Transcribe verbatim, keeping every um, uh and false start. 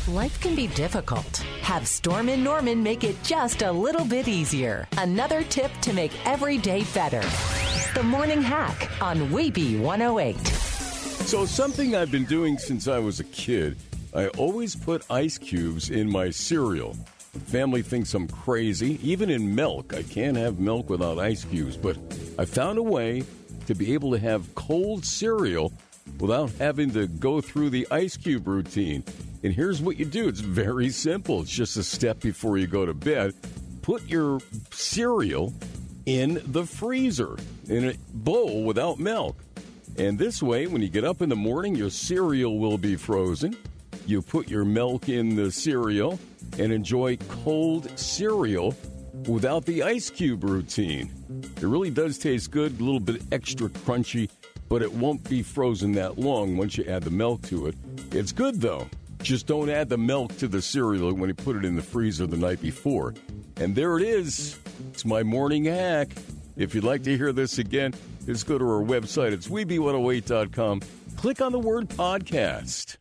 Life can be difficult. Have Storm and Norman make it just a little bit easier. Another tip to make every day better. The Morning Hack on Weeby one oh eight. So something I've been doing since I was a kid, I always put ice cubes in my cereal. Family thinks I'm crazy. Even in milk, I can't have milk without ice cubes. But I found a way to be able to have cold cereal without having to go through the ice cube routine. And here's what you do. It's very simple. It's just a step before you go to bed. Put your cereal in the freezer in a bowl without milk. And this way, when you get up in the morning, your cereal will be frozen. You put your milk in the cereal and enjoy cold cereal without the ice cube routine. It really does taste good, a little bit extra crunchy, but it won't be frozen that long once you add the milk to it. It's good, though. Just don't add the milk to the cereal when you put it in the freezer the night before. And there it is. It's my morning hack. If you'd like to hear this again, just go to our website. It's weeby one oh eight dot com. Click on the word podcast.